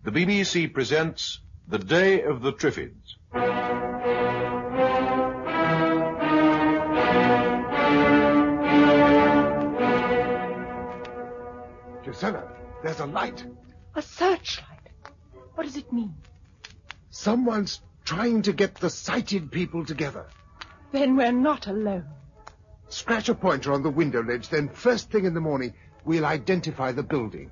the BBC presents The Day of the Triffids. Gisela, there's a light. A searchlight? What does it mean? Someone's trying to get the sighted people together. Then we're not alone. Scratch a pointer on the window ledge, then first thing in the morning, we'll identify the building.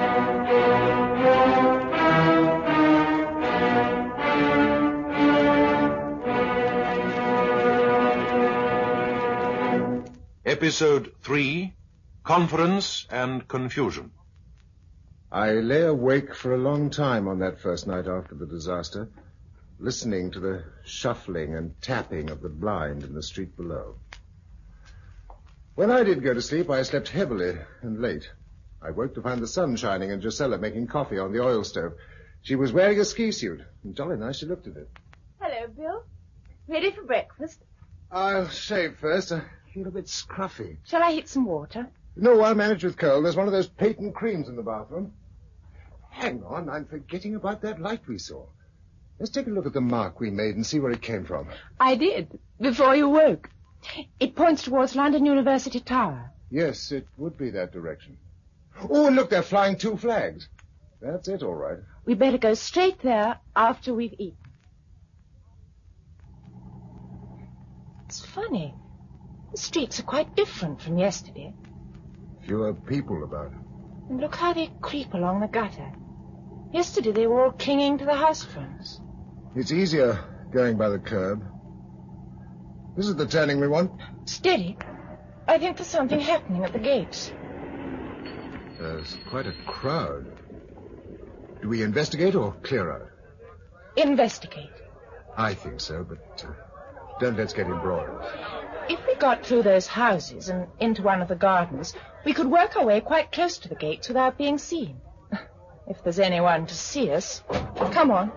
Episode 3, Conference and Confusion. I lay awake for a long time on that first night after the disaster, listening to the shuffling and tapping of the blind in the street below. When I did go to sleep, I slept heavily and late. I woke to find the sun shining and Gisela making coffee on the oil stove. She was wearing a ski suit, and jolly nice she looked at it. Hello, Bill. Ready for breakfast? I'll shave first. I feel a bit scruffy. Shall I heat some water? No, I'll manage with cold. There's one of those patent creams in the bathroom. Hang on, I'm forgetting about that light we saw. Let's take a look at the mark we made and see where it came from. I did, before you woke. It points towards London University Tower. Yes, it would be that direction. Oh, and look, they're flying 2 flags. That's it, all right. We better go straight there after we've eaten. It's funny. The streets are quite different from yesterday. Fewer people about. And look how they creep along the gutter. Yesterday they were all clinging to the house fronts. It's easier going by the curb. This is the turning we want. Steady. I think there's something happening at the gates. There's quite a crowd. Do we investigate or clear out? Investigate. I think so, but don't let's get embroiled. If we got through those houses and into one of the gardens, we could work our way quite close to the gates without being seen. If there's anyone to see us. Come on.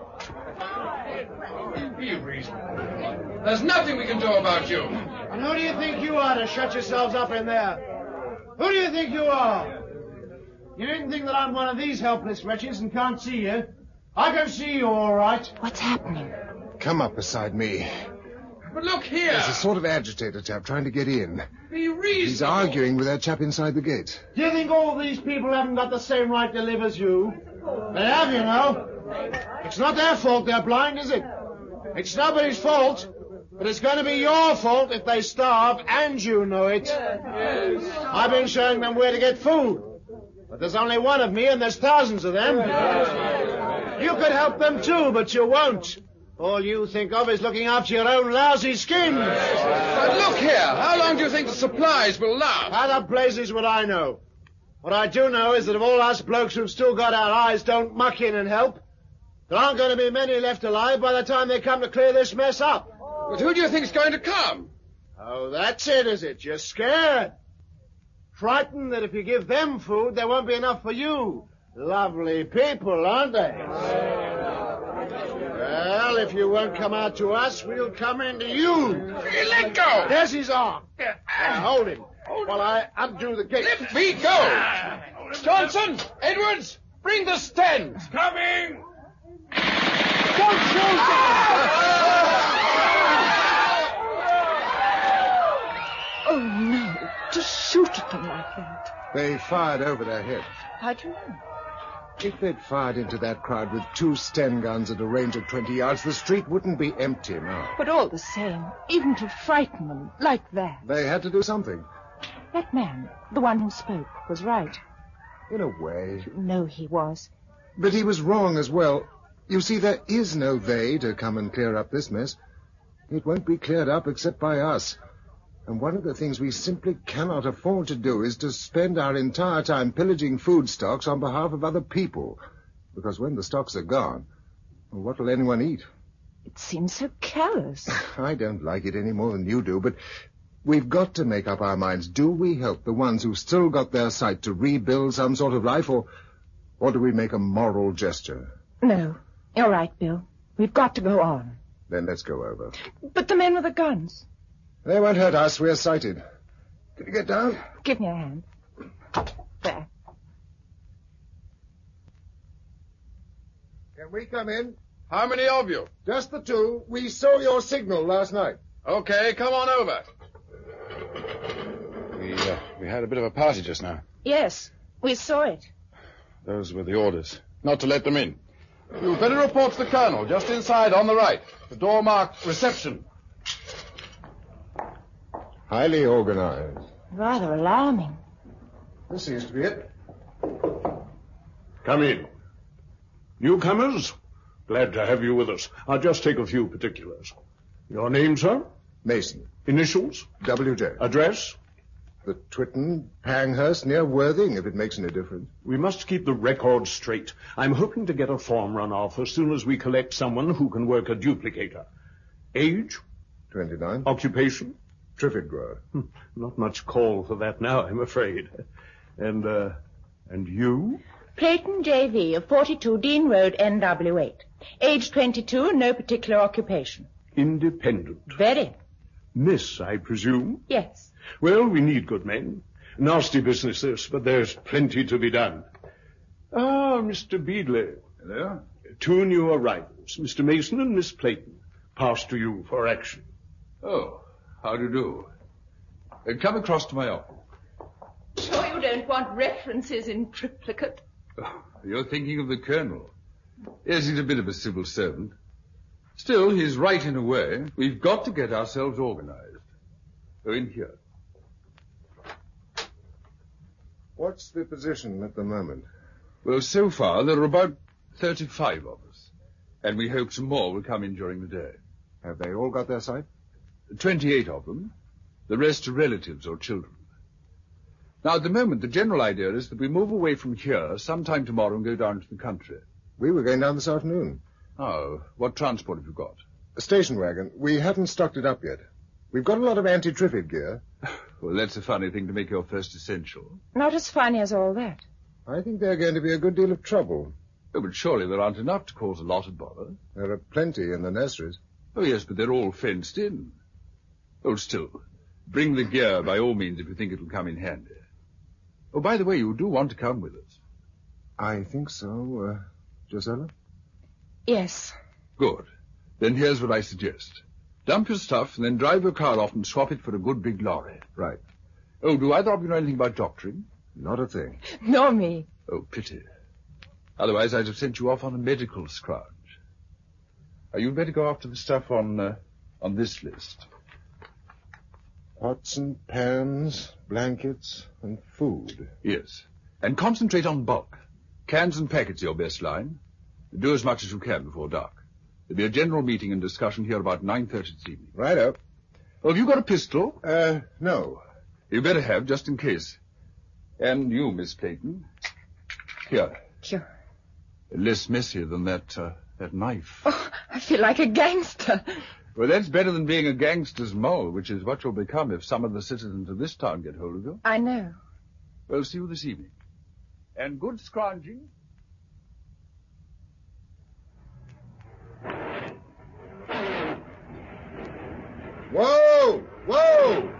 Be reasonable. There's nothing we can do about you. And who do you think you are to shut yourselves up in there? Who do you think you are? You didn't think that I'm one of these helpless wretches and can't see you. I can see you all right. What's happening? Come up beside me. But look here. There's a sort of agitator chap trying to get in. Be reasonable. He's arguing with that chap inside the gate. Do you think all these people haven't got the same right to live as you? They have, you know. It's not their fault they're blind, is it? It's nobody's fault. But it's going to be your fault if they starve, and you know it. Yes. I've been showing them where to get food. But there's only one of me, and there's thousands of them. You could help them too, but you won't. All you think of is looking after your own lousy skins. But look here. How long do you think the supplies will last? How the blazes would I know? What I do know is that if all us blokes who've still got our eyes don't muck in and help, there aren't going to be many left alive by the time they come to clear this mess up. But who do you think's going to come? Oh, that's it, is it? You're scared. Frightened that if you give them food, there won't be enough for you. Lovely people, aren't they? Well, if you won't come out to us, we'll come into you. Let go. There's his arm. Hold him while I undo the gate. Let me go. Johnson, Edwards, bring the stands. Coming. Don't shoot Oh, no. To shoot at them like that. They fired over their heads. How do you know? If they'd fired into that crowd with 2 Sten guns at a range of 20 yards, the street wouldn't be empty now. But all the same, even to frighten them like that. They had to do something. That man, the one who spoke, was right. In a way. You know he was. But he was wrong as well. You see, there is no they to come and clear up this mess. It won't be cleared up except by us. And one of the things we simply cannot afford to do is to spend our entire time pillaging food stocks on behalf of other people. Because when the stocks are gone, well, what will anyone eat? It seems so callous. I don't like it any more than you do, but we've got to make up our minds. Do we help the ones who've still got their sight to rebuild some sort of life, or do we make a moral gesture? No. You're right, Bill. We've got to go on. Then let's go over. But the men with the guns. They won't hurt us. We're sighted. Can you get down? Give me a hand. There. Can we come in? How many of you? Just the two. We saw your signal last night. Okay, come on over. We had a bit of a party just now. Yes, we saw it. Those were the orders. Not to let them in. You'd better report to the colonel, just inside on the right. The door marked reception. Highly organized. Rather alarming. This seems to be it. Come in. Newcomers, glad to have you with us. I'll just take a few particulars. Your name, sir? Mason. Initials? W.J. Address? The Twitton, Panghurst, near Worthing, if it makes any difference. We must keep the record straight. I'm hoping to get a form run off as soon as we collect someone who can work a duplicator. Age? 29. Occupation? Triffid grower. Not much call for that now, I'm afraid. And you? Clayton J.V. of 42 Dean Road, NW8. Age 22, no particular occupation. Independent. Very. Miss, I presume? Yes. Well, we need good men. Nasty business this, but there's plenty to be done. Ah, Mr. Beadley. Hello? Two new arrivals, Mr. Mason and Miss Clayton. Pass to you for action. Oh, how do you do? Come across to my office. Sure you don't want references in triplicate? Oh, you're thinking of the colonel. Yes, he's a bit of a civil servant. Still, he's right in a way. We've got to get ourselves organized. Go in here. What's the position at the moment? Well, so far, there are about 35 of us. And we hope some more will come in during the day. Have they all got their sight? 28 of them. The rest are relatives or children. Now, at the moment, the general idea is that we move away from here sometime tomorrow and go down to the country. We were going down this afternoon. Oh, what transport have you got? A station wagon. We haven't stocked it up yet. We've got a lot of anti-Triffid gear. Well, that's a funny thing to make your first essential. Not as funny as all that. I think they're going to be a good deal of trouble. Oh, but surely there aren't enough to cause a lot of bother. There are plenty in the nurseries. Oh, yes, but they're all fenced in. Oh, still, bring the gear by all means if you think it'll come in handy. Oh, by the way, you do want to come with us. I think so, Josella? Yes. Good. Then here's what I suggest. Dump your stuff and then drive your car off and swap it for a good big lorry. Right. Oh, do either of you know anything about doctoring? Not a thing. Nor me. Oh, pity. Otherwise, I'd have sent you off on a medical scrounge. You'd better go after the stuff on this list. Pots and pans, blankets, and food. Yes. And concentrate on bulk. Cans and packets are your best line. Do as much as you can before dark. There'll be a general meeting and discussion here about 9:30 this evening. Righto. Oh, have you got a pistol? No. You better have, just in case. And you, Miss Clayton. Here. Sure. Less messy than that knife. Oh, I feel like a gangster. Well, that's better than being a gangster's mole, which is what you'll become if some of the citizens of this town get hold of you. I know. Well, see you this evening. And good scrounging. Whoa! Whoa!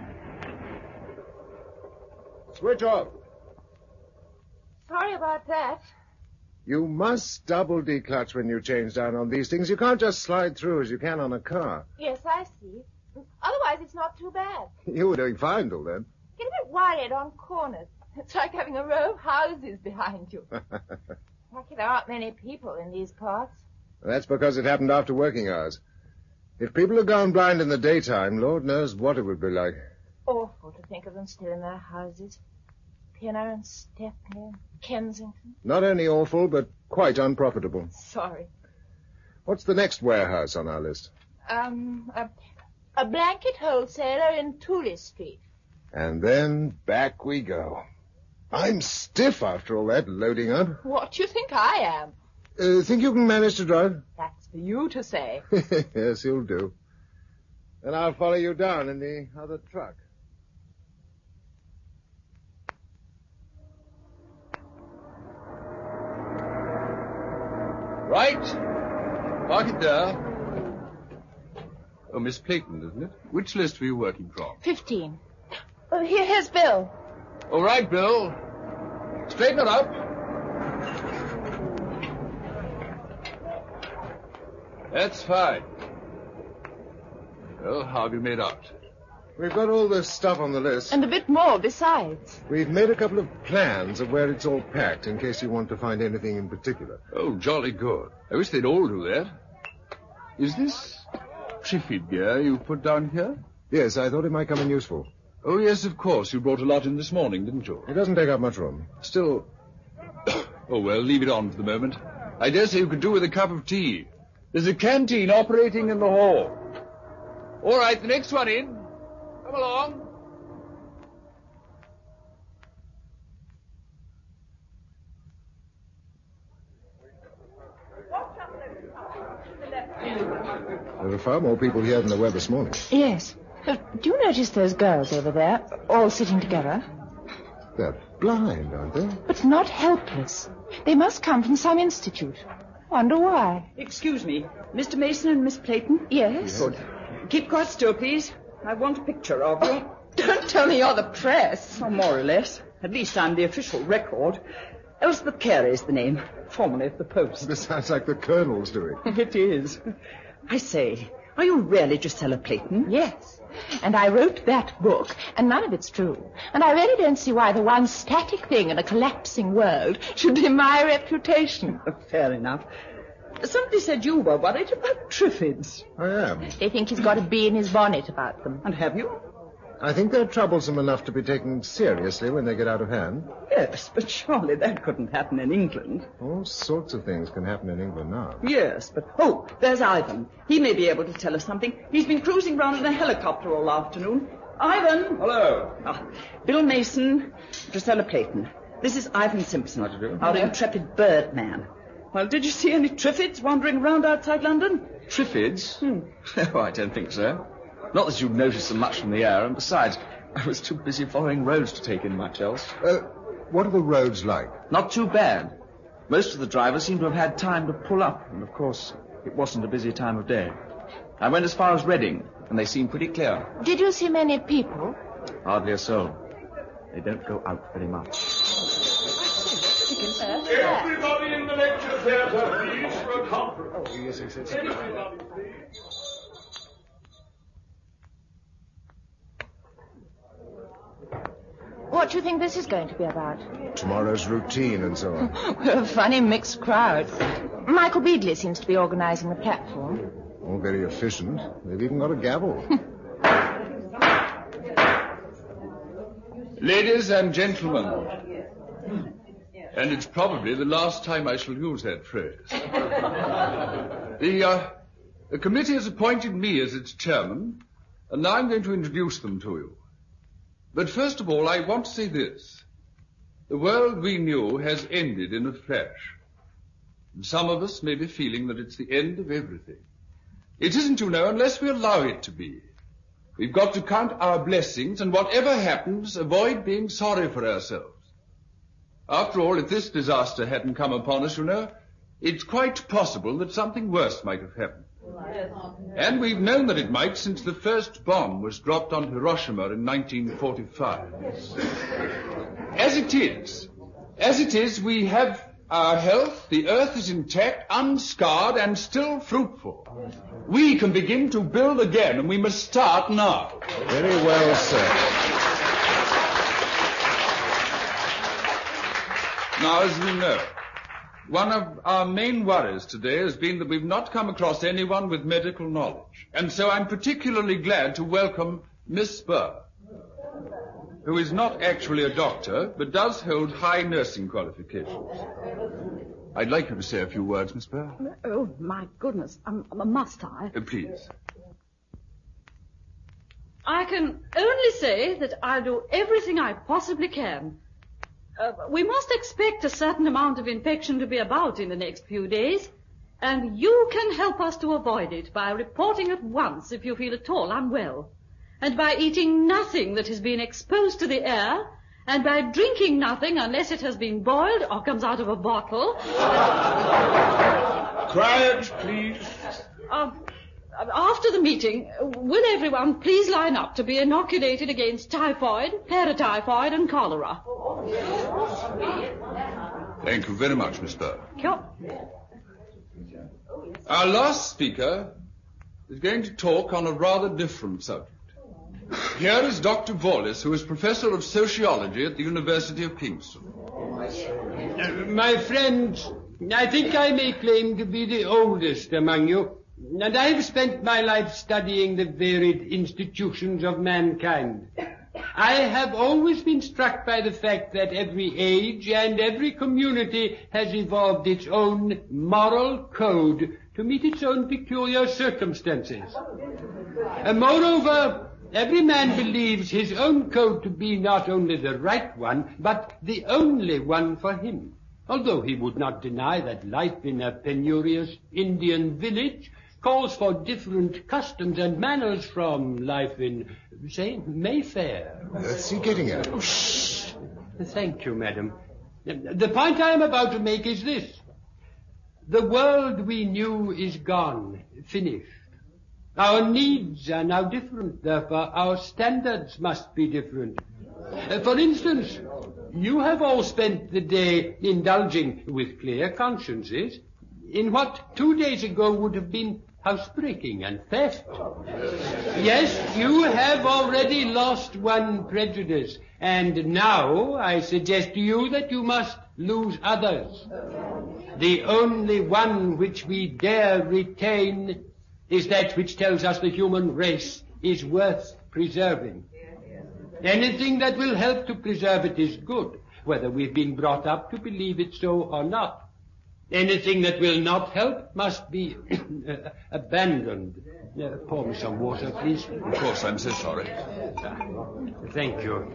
Switch off. Sorry about that. You must double declutch when you change down on these things. You can't just slide through as you can on a car. Yes, I see. Otherwise, it's not too bad. You were doing fine till then. Get a bit worried on corners. It's like having a row of houses behind you. Lucky there aren't many people in these parts. That's because it happened after working hours. If people had gone blind in the daytime, Lord knows what it would be like. Awful to think of them still in their houses. Pinner and Stepney and Kensington. Not only awful, but quite unprofitable. Sorry. What's the next warehouse on our list? A blanket wholesaler in Tooley Street. And then back we go. I'm stiff after all that loading up. What do you think I am? Think you can manage to drive? That's for you to say. Yes, you'll do. Then I'll follow you down in the other truck. Right. Park it there. Oh, Miss Clayton, isn't it? Which list were you working from? 15. Oh, here's Bill. All right, Bill. Straighten it up. That's fine. Well, how have you made out? We've got all the stuff on the list. And a bit more besides. We've made a couple of plans of where it's all packed in case you want to find anything in particular. Oh, jolly good. I wish they'd all do that. Is this Triffid gear you've put down here? Yes, I thought it might come in useful. Oh, yes, of course. You brought a lot in this morning, didn't you? It doesn't take up much room. Still... Oh, well, leave it on for the moment. I dare say you could do with a cup of tea. There's a canteen operating in the hall. All right, the next one in. Come along. There are far more people here than there were this morning. Yes. Do you notice those girls over there, all sitting together? They're blind, aren't they? But not helpless. They must come from some institute. Wonder why. Excuse me, Mr. Mason and Miss Clayton? Yes? Good. Keep quite still, please. I want a picture of you. Don't tell me you're the press. Oh, more or less. At least I'm the official record. Elspeth Carey's the name, formerly of the Post. This sounds like the Colonel's doing. It is. I say, are you really Gisela Clayton? Yes. And I wrote that book, and none of it's true. And I really don't see why the one static thing in a collapsing world should be my reputation. Fair enough. Somebody said you were worried about Triffids. I am. They think he's got a bee in his bonnet about them. And have you? I think they're troublesome enough to be taken seriously when they get out of hand. Yes, but surely that couldn't happen in England. All sorts of things can happen in England now. Yes, but... Oh, there's Ivan. He may be able to tell us something. He's been cruising round in a helicopter all afternoon. Ivan! Hello. Bill Mason, Gisela Clayton. This is Ivan Simpson, our intrepid birdman. Well, did you see any Triffids wandering around outside London? Triffids? Oh, I don't think so. Not that you'd notice them much from the air, and besides, I was too busy following roads to take in much else. What are the roads like? Not too bad. Most of the drivers seem to have had time to pull up, and of course, it wasn't a busy time of day. I went as far as Reading, and they seemed pretty clear. Did you see many people? Hardly a soul. They don't go out very much. Everybody in the lecture theatre, please, for a conference. Oh, yes. Everybody, please. What do you think this is going to be about? Tomorrow's routine and so on. We're a funny mixed crowd. Michael Beadley seems to be organising the platform. All very efficient. They've even got a gavel. Ladies and gentlemen, and it's probably the last time I shall use that phrase. The committee has appointed me as its chairman, and now I'm going to introduce them to you. But first of all, I want to say this. The world we knew has ended in a flash. And some of us may be feeling that it's the end of everything. It isn't, you know, unless we allow it to be. We've got to count our blessings, and whatever happens, avoid being sorry for ourselves. After all, if this disaster hadn't come upon us, you know, it's quite possible that something worse might have happened. And we've known that it might since the first bomb was dropped on Hiroshima in 1945. As it is, we have our health, the earth is intact, unscarred, and still fruitful. We can begin to build again, and we must start now. Very well said. Now, as you know, one of our main worries today has been that we've not come across anyone with medical knowledge. And so I'm particularly glad to welcome Miss Spur, who is not actually a doctor, but does hold high nursing qualifications. I'd like you to say a few words, Miss Spur. Oh, my goodness. Must I? Please. I can only say that I'll do everything I possibly can. We must expect a certain amount of infection to be about in the next few days, and you can help us to avoid it by reporting at once if you feel at all unwell, and by eating nothing that has been exposed to the air, and by drinking nothing unless it has been boiled or comes out of a bottle. Quiet, please. After the meeting, will everyone please line up to be inoculated against typhoid, paratyphoid, and cholera? Thank you very much, Miss Spur. Sure. Our last speaker is going to talk on a rather different subject. Here is Dr. Wallace, who is Professor of Sociology at the University of Kingston. My friends, I think I may claim to be the oldest among you, and I have spent my life studying the varied institutions of mankind. I have always been struck by the fact that every age and every community has evolved its own moral code to meet its own peculiar circumstances. And moreover, every man believes his own code to be not only the right one, but the only one for him. Although he would not deny that life in a penurious Indian village calls for different customs and manners from life in, say, Mayfair. That's he getting at. Oh, shh. Thank you, madam. The point I am about to make is this. The world we knew is gone, finished. Our needs are now different, therefore our standards must be different. For instance, you have all spent the day indulging with clear consciences in what 2 days ago would have been housebreaking and theft. Yes, you have already lost one prejudice, and now I suggest to you that you must lose others. The only one which we dare retain is that which tells us the human race is worth preserving. Anything that will help to preserve it is good, whether we've been brought up to believe it so or not. Anything that will not help must be abandoned. Pour me some water, please. Of course, I'm so sorry. Thank you.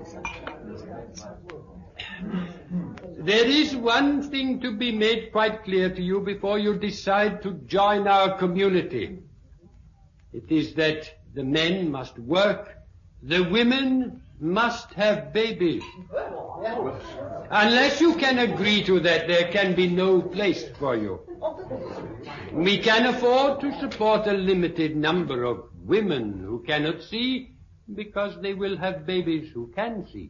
There is one thing to be made quite clear to you before you decide to join our community. It is that the men must work, the women must have babies. Unless you can agree to that, there can be no place for you. We can afford to support a limited number of women who cannot see because they will have babies who can see.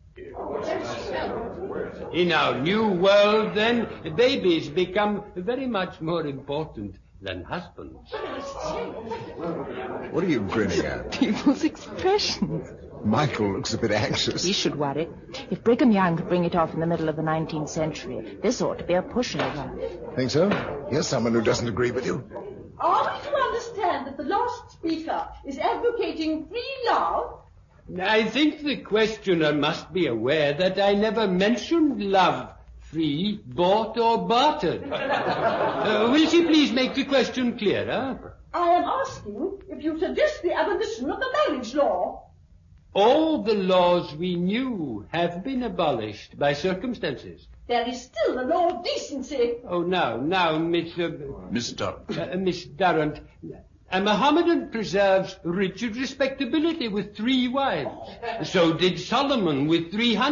In our new world, then, babies become very much more important than husbands. What are you grinning at? People's expressions. Michael looks a bit anxious. He should worry. If Brigham Young could bring it off in the middle of the 19th century, this ought to be a pushover. Think so? Here's someone who doesn't agree with you. Are we to understand that the last speaker is advocating free love? I think the questioner must be aware that I never mentioned love, free, bought or bartered. Will she please make the question clearer? I am asking if you suggest the abolition of the marriage law. All the laws we knew have been abolished by circumstances. There is still the law of decency. Oh, now, Miss Durrant. Miss Durrant. A Mohammedan preserves rigid respectability with 3 wives. So did Solomon with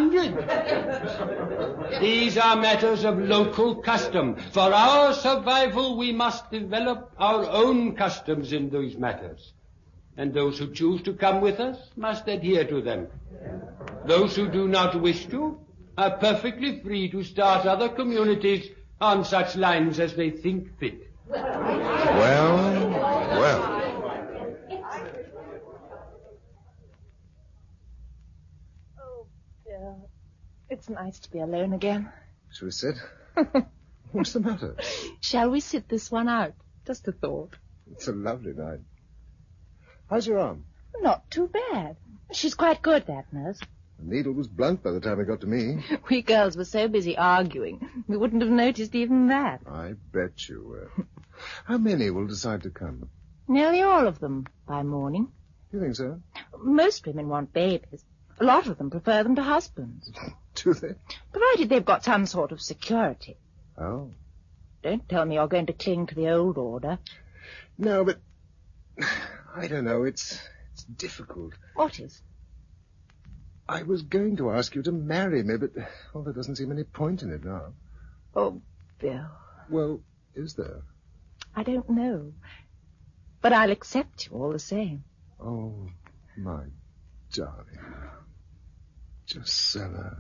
300. These are matters of local custom. For our survival, we must develop our own customs in these matters. And those who choose to come with us must adhere to them. Those who do not wish to are perfectly free to start other communities on such lines as they think fit. Well. Oh, dear. It's nice to be alone again. Shall we sit? What's the matter? Shall we sit this one out? Just a thought. It's a lovely night. How's your arm? Not too bad. She's quite good, that nurse. The needle was blunt by the time it got to me. We girls were so busy arguing, we wouldn't have noticed even that. I bet you were. How many will decide to come? Nearly all of them by morning. You think so? Most women want babies. A lot of them prefer them to husbands. Do they? Provided they've got some sort of security. Oh. Don't tell me you're going to cling to the old order. No, but I don't know. It's difficult. What is? I was going to ask you to marry me, but there doesn't seem any point in it now. Oh, Bill. Well, is there? I don't know. But I'll accept you all the same. Oh, my darling. Gisela.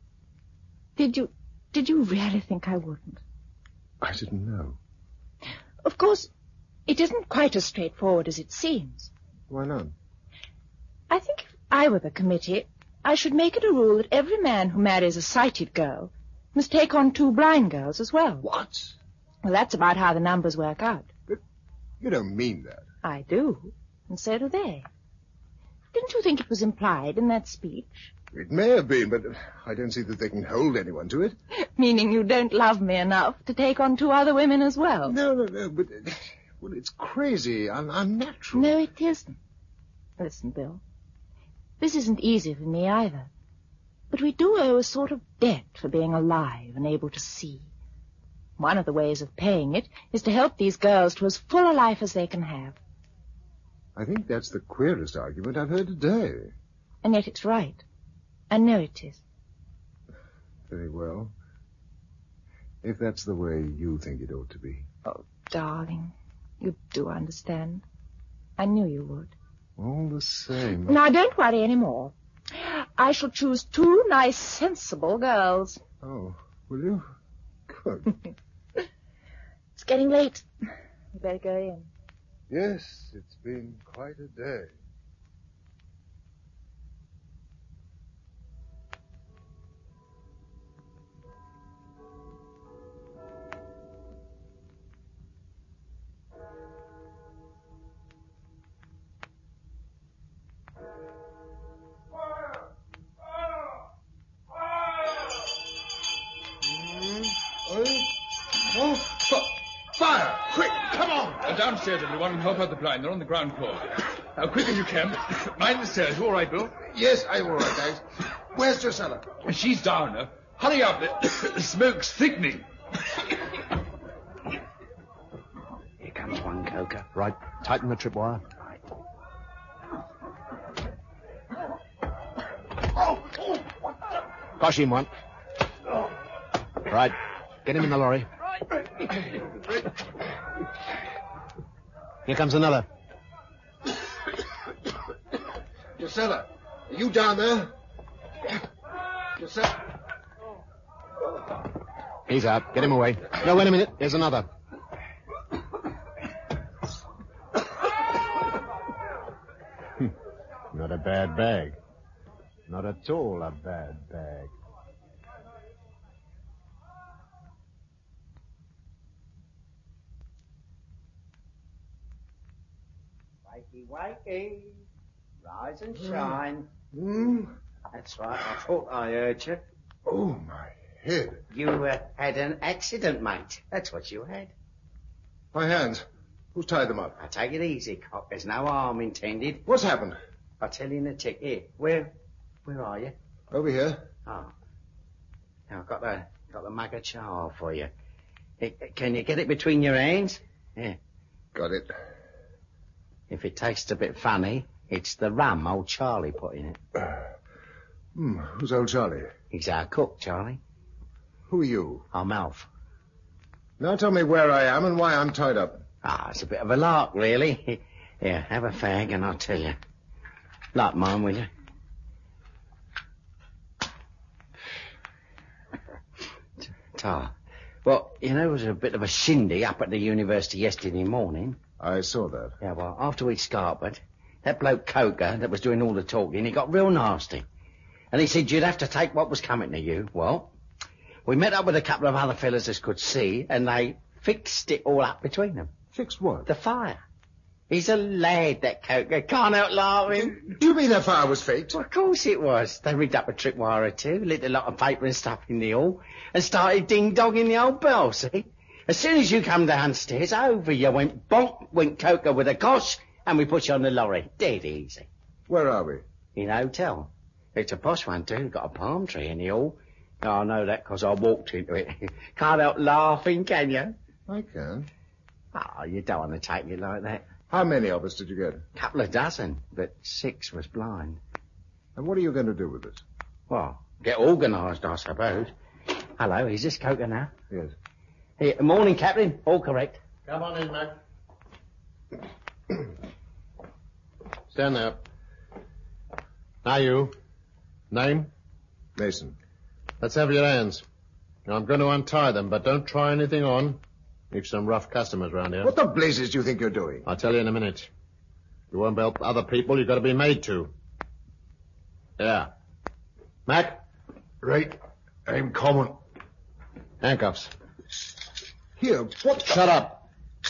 Did you really think I wouldn't? I didn't know. Of course, it isn't quite as straightforward as it seems. Why not? I think if I were the committee, I should make it a rule that every man who marries a sighted girl must take on 2 blind girls as well. What? Well, that's about how the numbers work out. But you don't mean that. I do, and so do they. Didn't you think it was implied in that speech? It may have been, but I don't see that they can hold anyone to it. Meaning you don't love me enough to take on 2 other women as well? No, but... Well, it's crazy, unnatural. No, it isn't. Listen, Bill. This isn't easy for me either. But we do owe a sort of debt for being alive and able to see. One of the ways of paying it is to help these girls to as full a life as they can have. I think that's the queerest argument I've heard today. And yet it's right. I know it is. Very well. If that's the way you think it ought to be. Oh, darling, you do understand. I knew you would. All the same. Now, don't worry any more. I shall choose 2 nice, sensible girls. Oh, will you? Good. It's getting late. You better go in. Yes, it's been quite a day. Fire! Quick, come on! Downstairs, everyone, and help out the blind. They're on the ground floor. Now, quick as you can. Mind the stairs. You all right, Bill? Yes, I'm all right, guys. Where's Drusilla? She's down. Hurry up. The smoke's thickening. Here comes one, Coker. Right. Tighten the tripwire. Right. Push him one. Right. Get him in the lorry. Here comes another. Drusilla, are you down there? Drusilla. He's out. Get him away. No, wait a minute. There's another. Not a bad bag. Not at all a bad bag. Wakey, rise and shine. Hmm? That's right, I thought I heard you. Oh, my head. You had an accident, mate. That's what you had. My hands. Who's tied them up? Now, take it easy, Cock. There's no harm intended. What's happened? I'll tell you in a tick. Here, where are you? Over here. Oh. Now, I've got the mug of chow for you. Can you get it between your hands? Yeah. Got it. If it tastes a bit funny, it's the rum old Charlie put in it. Who's old Charlie? He's our cook, Charlie. Who are you? I'm Alf. Now tell me where I am and why I'm tied up. It's a bit of a lark, really. Here, have a fag and I'll tell you. Light mine, will you? Tar. Well, there was a bit of a shindy up at the university yesterday morning. I saw that. Yeah, well, after we'd scarpered, that bloke Coker that was doing all the talking, he got real nasty. And he said you'd have to take what was coming to you. Well, we met up with a couple of other fellas as could see, and they fixed it all up between them. Fixed what? The fire. He's a lad, that Coker. Can't help laughing. Do you mean that fire was faked? Well, of course it was. They rigged up a tripwire or 2, lit a lot of paper and stuff in the hall, and started ding-dogging the old bell, see? As soon as you come downstairs, over you went bonk, went Coker with a cosh, and we put you on the lorry. Dead easy. Where are we? In a hotel. It's a posh one, too. Got a palm tree in the hall. Oh, I know that because I walked into it. Can't help laughing, can you? I can. Oh, you don't want to take it like that. How many of us did you get? Couple of dozen, but 6 was blind. And what are you going to do with it? Well, get organised, I suppose. Hello, is this Coker now? Yes. Here, morning, Captain. All correct. Come on in, mate. Stand there. Now you. Name? Mason. Let's have your hands. Now I'm going to untie them, but don't try anything on. We've some rough customers round here. What the blazes do you think you're doing? I'll tell you in a minute. You won't help other people, you've got to be made to. Yeah. Mac? Right. I'm coming. Handcuffs. Here, what the... Shut up.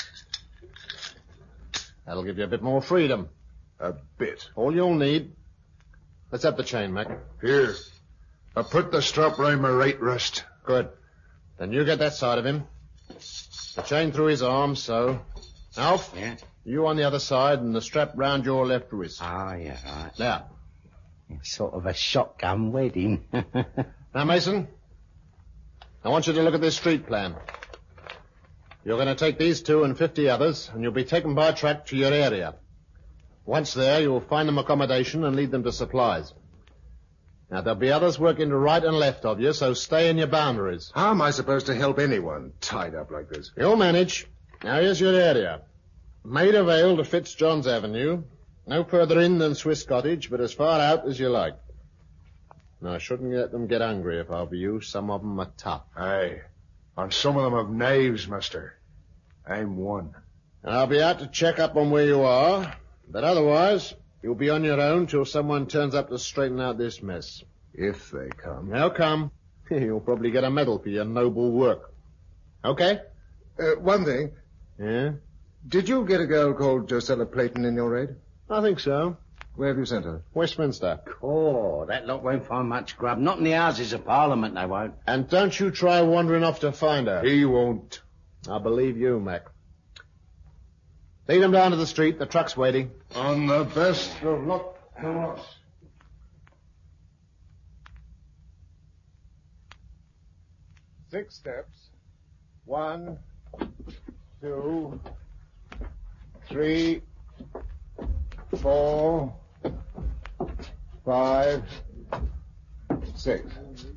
That'll give you a bit more freedom. A bit. All you'll need. Let's have the chain, Mac. Here. I put the strap round my right wrist. Good. Then you get that side of him. The chain through his arm, so. Alf? Yeah? You on the other side and the strap round your left wrist. Ah, yeah, right. Now. Sort of a shotgun wedding. Now, Mason, I want you to look at this street plan. You're going to take these two and 50 others, and you'll be taken by track to your area. Once there, you'll find them accommodation and lead them to supplies. Now, there'll be others working to right and left of you, so stay in your boundaries. How am I supposed to help anyone tied up like this? You'll manage. Now, here's your area. Maida Vale to Fitzjohn's Avenue. No further in than Swiss Cottage, but as far out as you like. Now, I shouldn't let them get hungry if I were you. Some of them are tough. Aye. And some of them have knives, mister. I'm one. And I'll be out to check up on where you are, but otherwise, you'll be on your own till someone turns up to straighten out this mess. If they come. They'll come. You'll probably get a medal for your noble work. Okay? One thing. Yeah? Did you get a girl called Josella Playton in your raid? I think so. Where have you sent her? Westminster. Oh, that lot won't find much grub. Not in the Houses of Parliament, they won't. And don't you try wandering off to find her. He won't. I believe you, Mac. Lead them down to the street. The truck's waiting. On the best of luck to us. Six steps. 1, 2, 3, 4, 5, 6.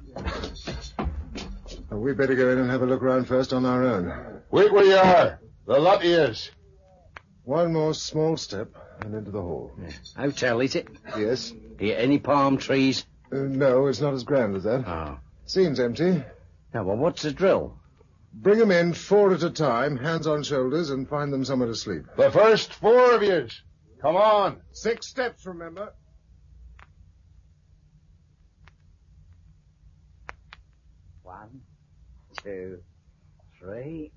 We better go in and have a look around first on our own. Wait where you are. The lot is. One more small step and into the hall. Hotel, is it? Yes. Any palm trees? No, it's not as grand as that. Oh. Seems empty. Now, well, what's the drill? Bring 'em in 4 at a time, hands on shoulders, and find them somewhere to sleep. The first 4 of yous. Come on. 6 steps, remember. One, 2, 3.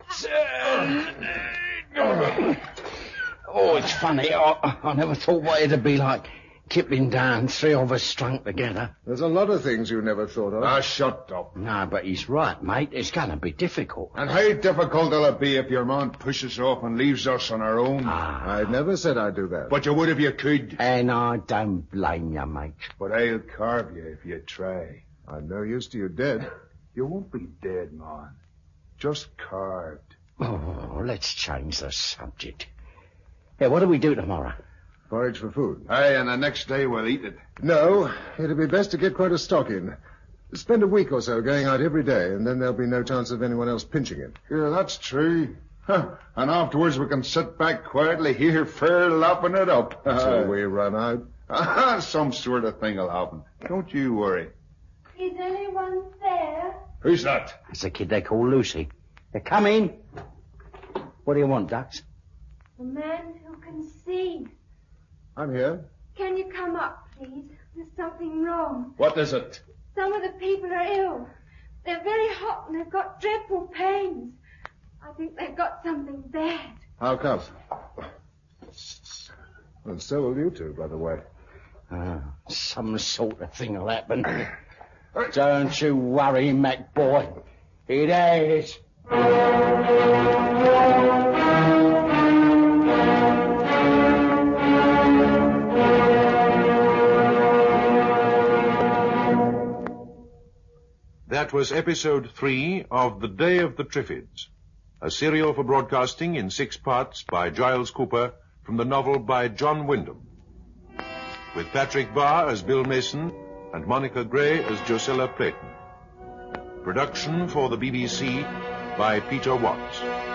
Oh, it's funny. I never thought what it'd be like. Kipling down, 3 of us strung together. There's a lot of things you never thought of. Ah, shut up. No, but he's right, mate. It's going to be difficult. And how difficult will it be if your man pushes off and leaves us on our own? I never said I'd do that. But you would if you could. And I don't blame you, mate. But I'll carve you if you try. I'm no use to you dead. You won't be dead, man. Just carved. Oh, let's change the subject. Yeah, what do we do tomorrow? Forage for food. Aye, and the next day we'll eat it. No, it'd be best to get quite a stock in. Spend a week or so going out every day, and then there'll be no chance of anyone else pinching it. Yeah, that's true. Huh. And afterwards we can sit back quietly here, fair lapping it up. Until we run out. Some sort of thing will happen. Don't you worry. Is anyone there? Who's that? It's the kid they call Lucy. Come in. What do you want, Dux? A man who can see. I'm here. Can you come up, please? There's something wrong. What is it? Some of the people are ill. They're very hot and they've got dreadful pains. I think they've got something bad. How come? And so will you two, by the way. Some sort of thing will happen. Don't you worry, Mac boy. It has. That was episode 3 of The Day of the Triffids, a serial for broadcasting in 6 parts by Giles Cooper from the novel by John Wyndham, with Patrick Barr as Bill Mason and Monica Gray as Josella Playton. Production for the BBC by Peter Watts.